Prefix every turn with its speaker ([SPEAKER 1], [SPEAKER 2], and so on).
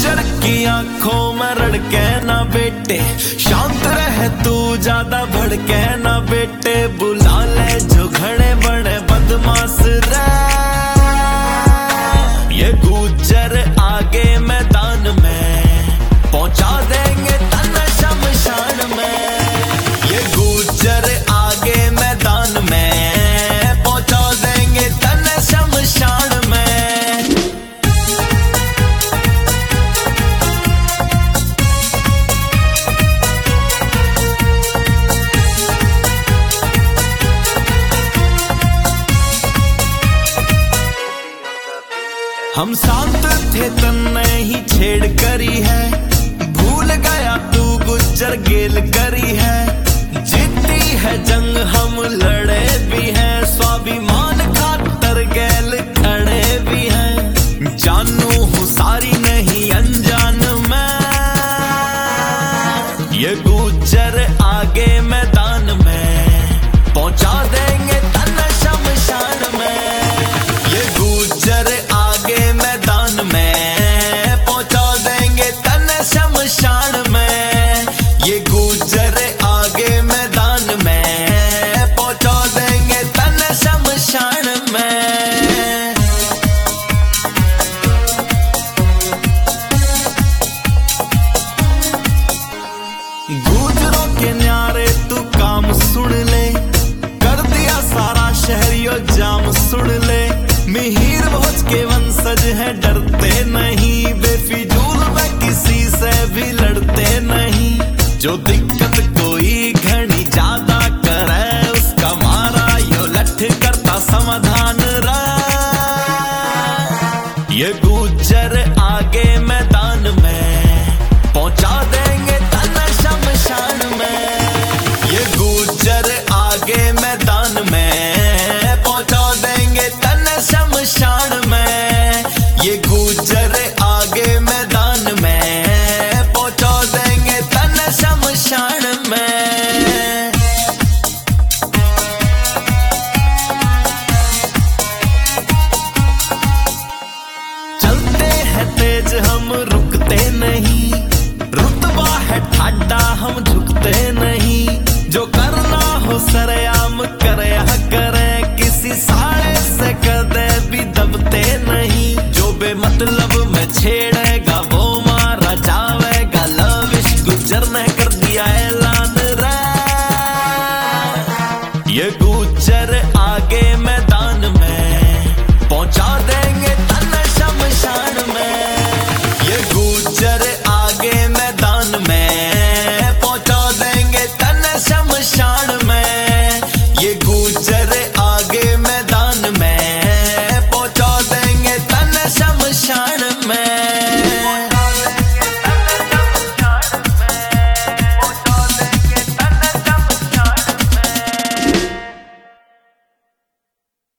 [SPEAKER 1] गुज्जर की आंखों में रड़के ना बेटे, शांत रह तू ज्यादा भड़के ना बेटे, बुला ले जो घड़े बड़े बदमाश रे। ये गुज्जर आगे मैदान में पहुंचा देंगे तन शमशान में। ये गुज्जर आगे मैदान में पहुंचा देंगे तन शमशान में। हम शांत थे तन्ने ही छेड़ करी है, भूल गया तू गुज्जर गेल करी है। जीती है जंग हम लड़े भी हैं, स्वाभिमान खातर गैल खड़े भी हैं। जानू हूँ सारी नहीं अनजान मैं, ये गुज्जर आगे मैदान में पहुंचा देंगे तन शमशान में। ये गुज्जर आगे मैदान में पहुंचा देंगे तन शमशान में। ये गुज्जर आगे मैदान में पहुंचा देंगे तन शमशान में। गुजरों के न्यारे तू काम सुन ले, कर दिया सारा शहरियों जाम सुन ले। मिहिर भोज के वंशज है डरते नहीं, बेफिजूल में किसी से भी लड़ते नहीं। जो दिक्कत कोई घनी ज्यादा करे, उसका मारा यो लठ करता समाधान रहा। ये गुज्जर आगे मैदान में पहुंचा देंगे तन शमशान में। ये गुज्जर आगे मैदान में पहुंचा देंगे तन शमशान में। ये गुज्जर आगे मैदान में पहुंचा देंगे तन शमशान में। चलते हैं तेज हम रुकते नहीं, रुतबा है ठाडा हम झुकते नहीं।